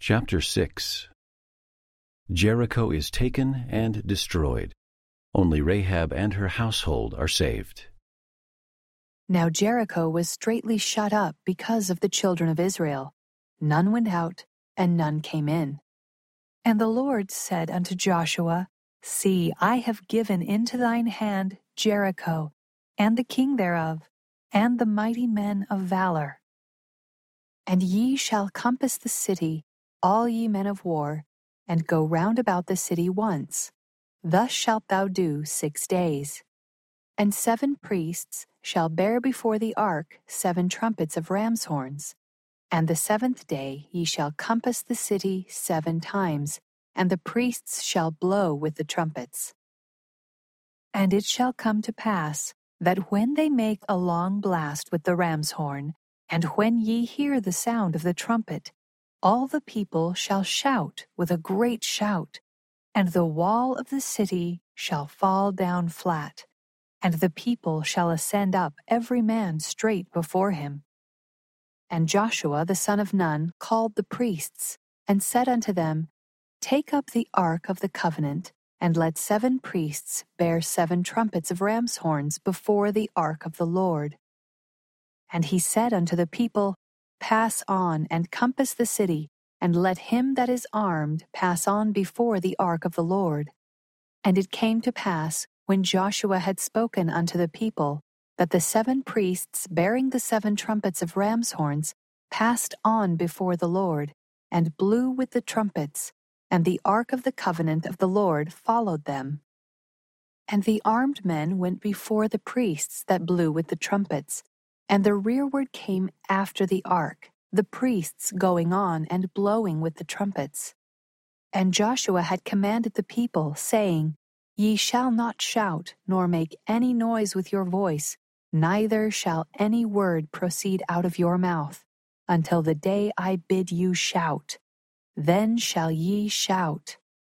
Chapter 6. Jericho is taken and destroyed. Only Rahab and her household are saved. Now Jericho was straitly shut up because of the children of Israel. None went out, and none came in. And the Lord said unto Joshua, See, I have given into thine hand Jericho, and the king thereof, and the mighty men of valor. And ye shall compass the city, all ye men of war, and go round about the city once. Thus shalt thou do 6 days. And 7 priests shall bear before the ark 7 trumpets of ram's horns. And the 7th day ye shall compass the city 7 times, and the priests shall blow with the trumpets. And it shall come to pass, that when they make a long blast with the ram's horn, and when ye hear the sound of the trumpet, all the people shall shout with a great shout, and the wall of the city shall fall down flat, and the people shall ascend up every man straight before him. And Joshua the son of Nun called the priests, and said unto them, Take up the ark of the covenant, and let 7 priests bear 7 trumpets of ram's horns before the ark of the Lord. And he said unto the people, Pass on, and compass the city, and let him that is armed pass on before the ark of the Lord. And it came to pass, when Joshua had spoken unto the people, that the 7 priests bearing the 7 trumpets of ram's horns passed on before the Lord, and blew with the trumpets, and the ark of the covenant of the Lord followed them. And the armed men went before the priests that blew with the trumpets, and the rearward came after the ark, the priests going on and blowing with the trumpets. And Joshua had commanded the people, saying, Ye shall not shout, nor make any noise with your voice, neither shall any word proceed out of your mouth, until the day I bid you shout. Then shall ye shout.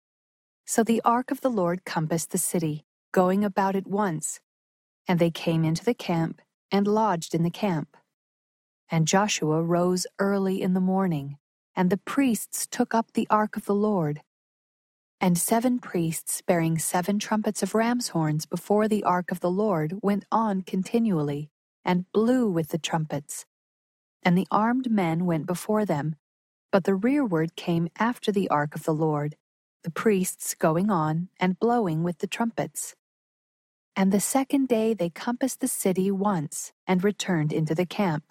So the ark of the Lord compassed the city, going about it once. And they came into the camp, and lodged in the camp. And Joshua rose early in the morning, and the priests took up the ark of the Lord. And 7 priests bearing 7 trumpets of ram's horns before the ark of the Lord went on continually, and blew with the trumpets. And the armed men went before them, but the rearward came after the ark of the Lord, the priests going on and blowing with the trumpets. And the 2nd day they compassed the city once, and returned into the camp.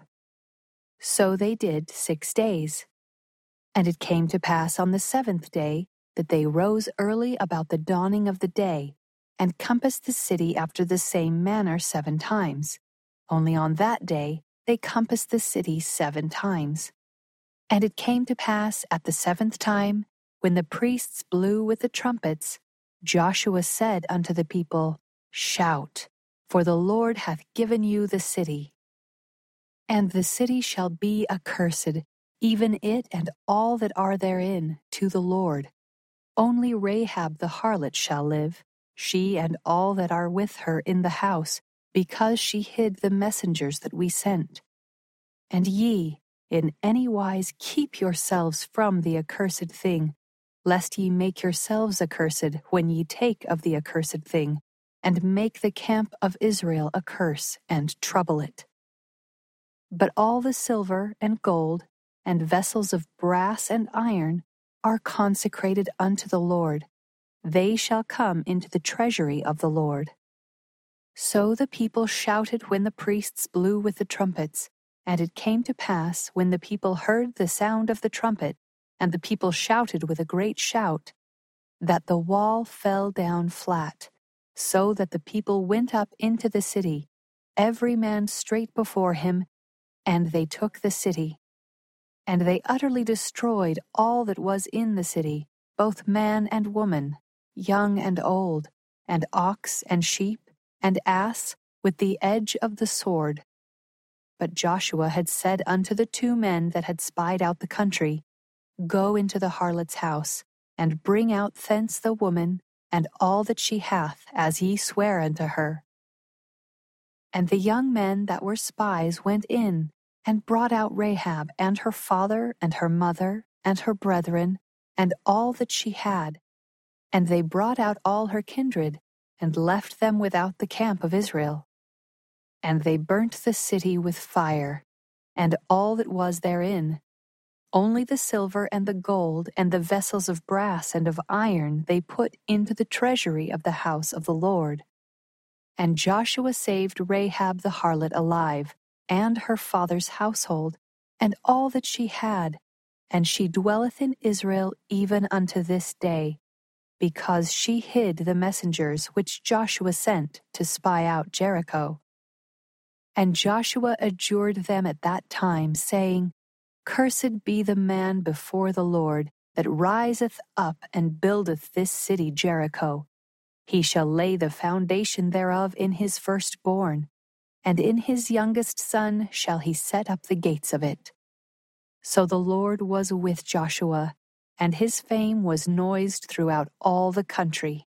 So they did 6 days. And it came to pass on the 7th day, that they rose early about the dawning of the day, and compassed the city after the same manner 7 times. Only on that day they compassed the city 7 times. And it came to pass at the 7th time, when the priests blew with the trumpets, Joshua said unto the people, Shout, for the Lord hath given you the city. And the city shall be accursed, even it and all that are therein, to the Lord. Only Rahab the harlot shall live, she and all that are with her in the house, because she hid the messengers that we sent. And ye, in any wise keep yourselves from the accursed thing, lest ye make yourselves accursed when ye take of the accursed thing, and make the camp of Israel a curse, and trouble it. But all the silver and gold, and vessels of brass and iron, are consecrated unto the Lord. They shall come into the treasury of the Lord. So the people shouted when the priests blew with the trumpets, and it came to pass, when the people heard the sound of the trumpet, and the people shouted with a great shout, that the wall fell down flat, so that the people went up into the city, every man straight before him, and they took the city. And they utterly destroyed all that was in the city, both man and woman, young and old, and ox and sheep, and ass, with the edge of the sword. But Joshua had said unto the 2 men that had spied out the country, Go into the harlot's house, and bring out thence the woman, and all that she hath, as ye swear unto her. And the young men that were spies went in, and brought out Rahab and her father and her mother and her brethren, and all that she had. And they brought out all her kindred, and left them without the camp of Israel. And they burnt the city with fire, and all that was therein. Only the silver and the gold and the vessels of brass and of iron they put into the treasury of the house of the Lord. And Joshua saved Rahab the harlot alive, and her father's household, and all that she had, and she dwelleth in Israel even unto this day, because she hid the messengers which Joshua sent to spy out Jericho. And Joshua adjured them at that time, saying, Cursed be the man before the Lord, that riseth up and buildeth this city Jericho. He shall lay the foundation thereof in his firstborn, and in his youngest son shall he set up the gates of it. So the Lord was with Joshua, and his fame was noised throughout all the country.